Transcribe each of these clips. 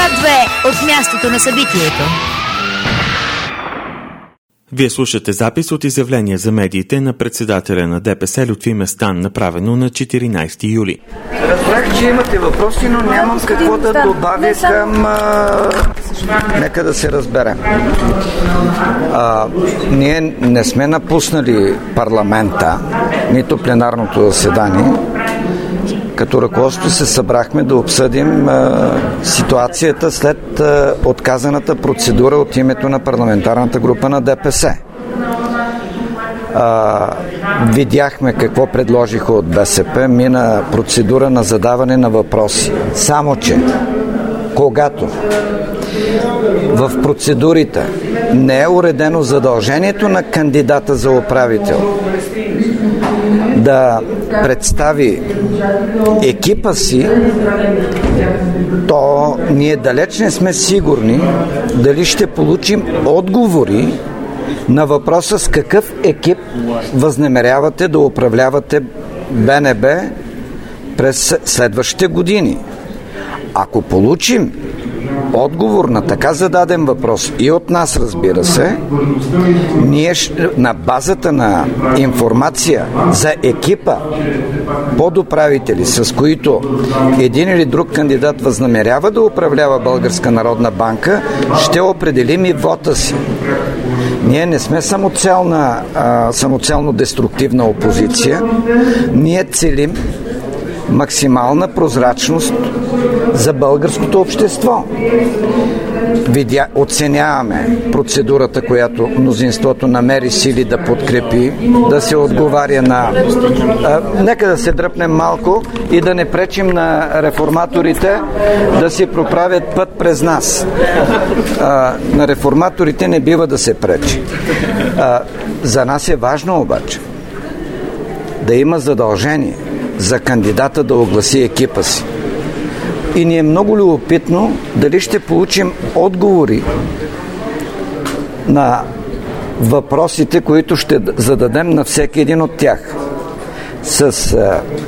2 от мястото на събитието. Вие слушате запис от изявление за медиите на председателя на ДПС Лютви Местан, направено на 14 юли. Разбрах, че имате въпроси, но нямам какво да добавя към... Нека да се разберем. Ние не сме напуснали парламента, нито пленарното заседание. Като ръководство се събрахме да обсъдим ситуацията след отказаната процедура от името на парламентарната група на ДПС. Видяхме какво предложиха от БСП, мина процедура на задаване на въпроси. Само че, когато в процедурите не е уредено задължението на кандидата за управител да представи екипа си, то ние далеч не сме сигурни дали ще получим отговори на въпроса с какъв екип възнамерявате да управлявате БНБ през следващите години. Ако получим отговор на така зададен въпрос и от нас, разбира се, ние на базата на информация за екипа подуправители, с които един или друг кандидат възнамерява да управлява Българска народна банка, ще определим и вота си. Ние не сме самоцелно деструктивна опозиция. Ние целим максимална прозрачност за българското общество. Оценяваме процедурата, която мнозинството намери сили да подкрепи, да се отговаря на... Нека да се дръпнем малко и да не пречим на реформаторите да си проправят път през нас. На реформаторите не бива да се пречи. За нас е важно обаче да има задължение за кандидата да огласи екипа си. И ни е много любопитно дали ще получим отговори на въпросите, които ще зададем на всеки един от тях. С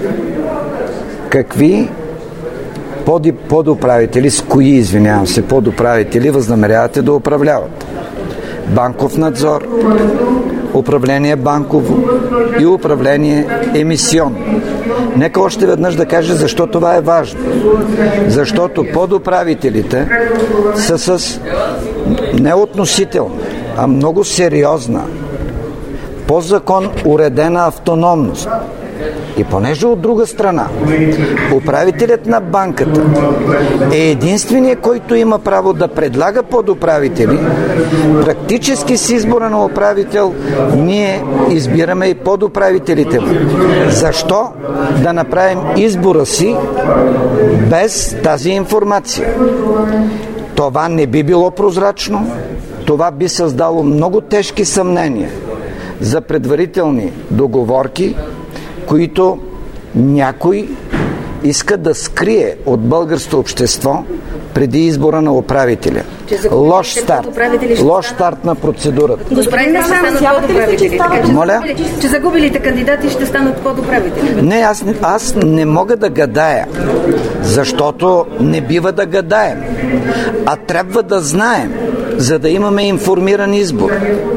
какви подуправители, с кои, подуправители възнамерявате да управлявате? Банков надзор, управление банково и управление емисионно. Нека още веднъж да кажа защо това е важно. Защото подуправителите са с неотносителна, а много сериозна, по закон уредена автономност. И понеже от друга страна управителят на банката е единственият, който има право да предлага подуправители, практически с избора на управител ние избираме и подуправителите му. Защо да направим избора си без тази информация? Това не би било прозрачно, това би създало много тежки съмнения за предварителни договорки, които някой иска да скрие от българското общество преди избора на управителя. Лош старт на процедурата. Господин Местан, подуправители. Моля? Че загубилите кандидати ще станат подуправители. Не, аз не мога да гадая, защото не бива да гадаем, а трябва да знаем, за да имаме информиран избор.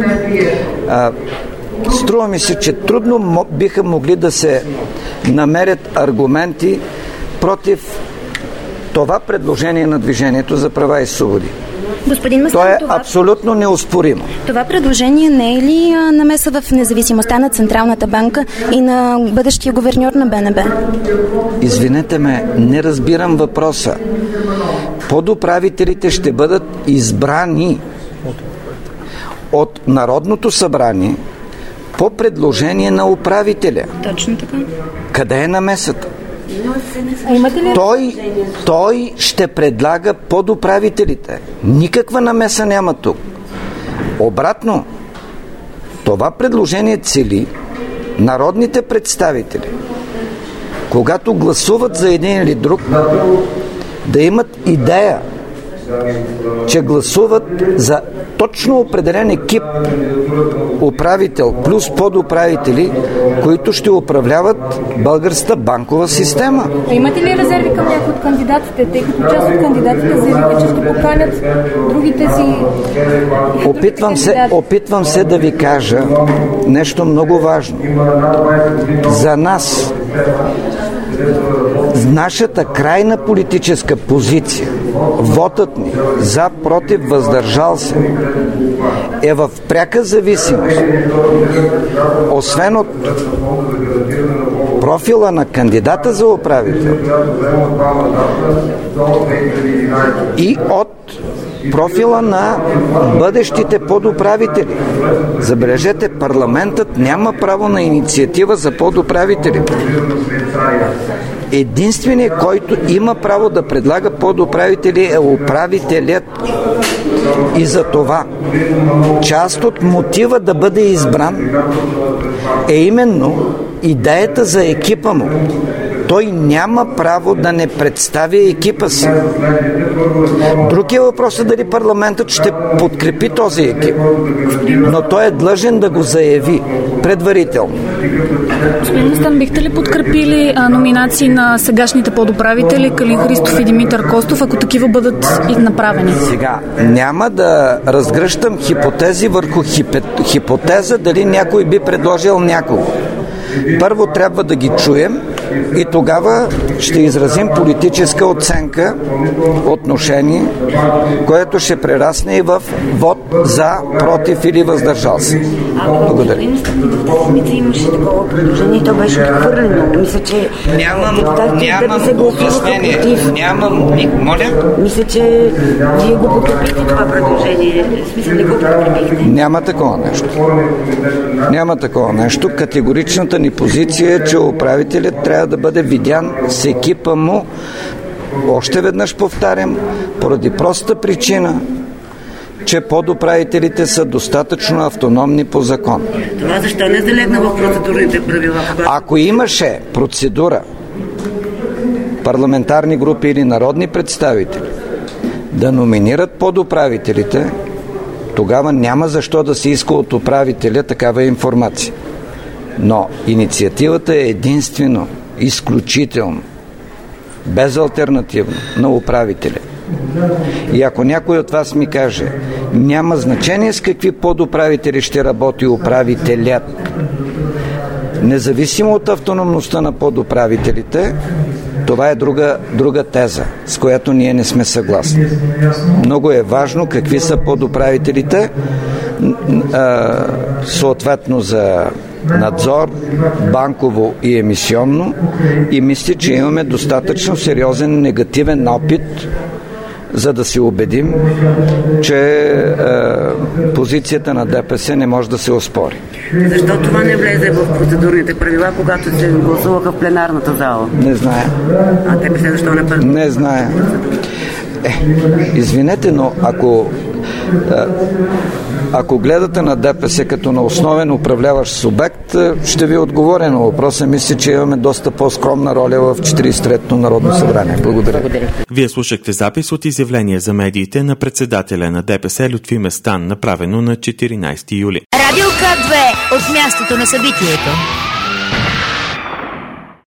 Струва ми се, че трудно биха могли да се намерят аргументи против това предложение на Движението за права и свободи. Господин Местан, то е абсолютно неоспоримо. Това предложение не е ли намеса в независимостта на Централната банка и на бъдещия гуверньор на БНБ? Извинете ме, не разбирам въпроса. Подуправителите ще бъдат избрани от Народното събрание по предложение на управителя. Точно така. Къде е намесата? Той ще предлага подуправителите. Никаква намеса няма тук. Обратно, това предложение цели народните представители, когато гласуват за един или друг, да имат идея че гласуват за точно определен екип управител плюс подуправители, които ще управляват българската банкова система. Имате ли резерви към някои от кандидатите, тъй като част от кандидатите заявиха, че ще поканят другите си... Опитвам се да ви кажа нещо много важно. За нас, нашата крайна политическа позиция, вотът ни за, против, въздържал се, е в пряка зависимост, освен от профила на кандидата за управител и от профила на бъдещите подуправители. Забележете, парламентът няма право на инициатива за подуправители. Единственият, който има право да предлага подуправители, е управителят. И за това част от мотива да бъде избран е именно идеята за екипа му. Той няма право да не представи екипа си. Друг е въпросът дали парламентът ще подкрепи този екип, но той е длъжен да го заяви предварително. Господин Местан, бихте ли подкрепили номинации на сегашните подуправители Калин Христов и Димитър Костов, ако такива бъдат и направени? Сега, няма да разгръщам хипотези върху хипотеза дали някой би предложил някого. Първо трябва да ги чуем и тогава ще изразим политическа оценка, отношение, което ще прерасне и в вод за, против или въздържал се. Благодаря. Имаше такова предложение, то беше отхвърлено. Мисля, че нямам обяснение. Моля? Мисля, че вие го подкрепихте това предложение. Смисъл, не го подкрепихте. Няма такова нещо. Няма такова нещо. Категоричната ни позиция е, че управителят трябва да бъде видян с екипа му, още веднъж повтарям, поради проста причина, че подуправителите са достатъчно автономни по закон. Това защо не залегна в процедурните правила? Ако имаше процедура, парламентарни групи или народни представители да номинират подуправителите, тогава няма защо да се иска от управителя такава информация. Но инициативата е единствено, изключително, безалтернативно на управителя. И ако някой от вас ми каже, няма значение с какви подуправители ще работи управителят, независимо от автономността на подуправителите, това е друга теза, с която ние не сме съгласни. Много е важно какви са подуправителите, съответно за надзор, банково и емисионно, и мисля, че имаме достатъчно сериозен негативен опит, за да се убедим, че позицията на ДПС не може да се оспори. Защо това не влезе в процедурните правила, когато се гласуваха в пленарната зала? Не зная. А ДПС защо не... Не зная. Извинете, но ако гледате на ДПС като на основен управляващ субект, ще ви отговоря на въпроса. Мисля, че имаме доста по-скромна роля в 43-то Народно събрание. Благодаря. Вие слушахте запис от изявление за медиите на председателя на ДПС Лютви Местан, направено на 14 юли. Радио К2 от мястото на събитието.